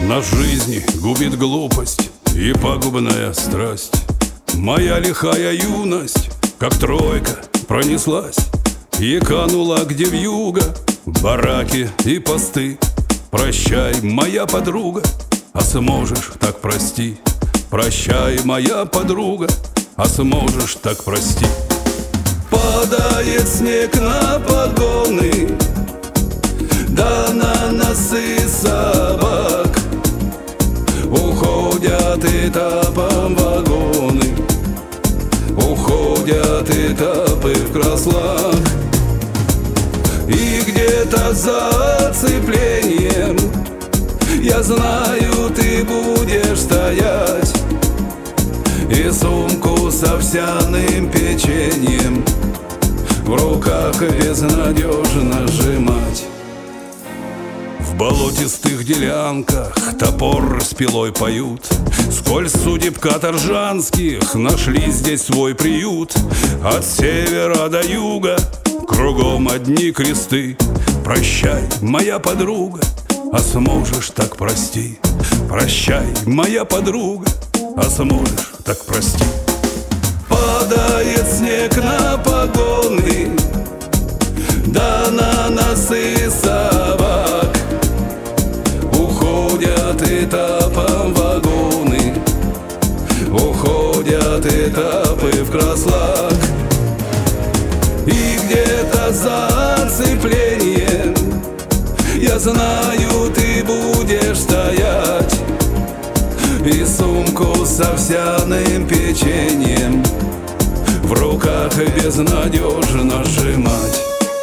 На жизни губит глупость и пагубная страсть. Моя лихая юность, как тройка, пронеслась и канула где вьюга, бараки и посты. Прощай, моя подруга, а сможешь, так прости. Прощай, моя подруга, а сможешь, так прости. Падает снег на погоны, да на носы собак. Уходят этапом вагоны, уходят этапы в крослах. И где-то за оцеплением, я знаю, ты будешь стоять и сумку с овсяным печеньем в руках безнадежно сжимать. В болотистых делянках топор с пилой поют, сколь судеб каторжанских нашли здесь свой приют. От севера до юга кругом одни кресты. Прощай, моя подруга, а сможешь, так прости. Прощай, моя подруга, а сможешь, так прости. Падает снег на погоны, да на носы собак. Уходят этапом вагоны, уходят этапы в крослах. И где-то за оцеплением, я знаю, ты будешь стоять и сумку с овсяным печеньем в руках безнадежно сжимать.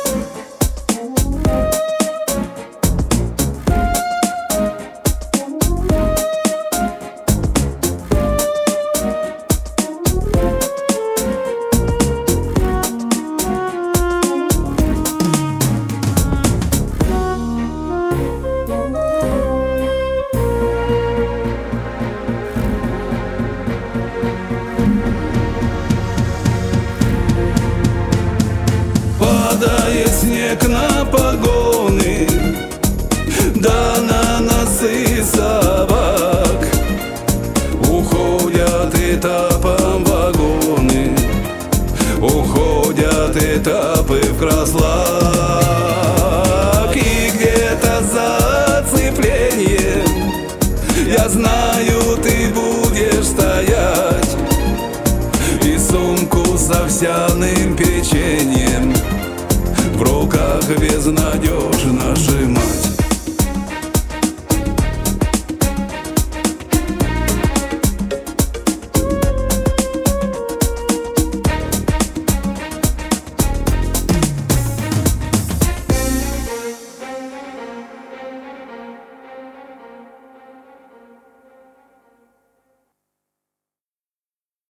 Падает снег на погоны, да на носы собак. Уходят этапом вагоны, уходят этапы в крослах. И где-то за оцеплением, я знаю, ты будешь стоять и сумку с овсяным печеньем в руках безнадежно сжимать.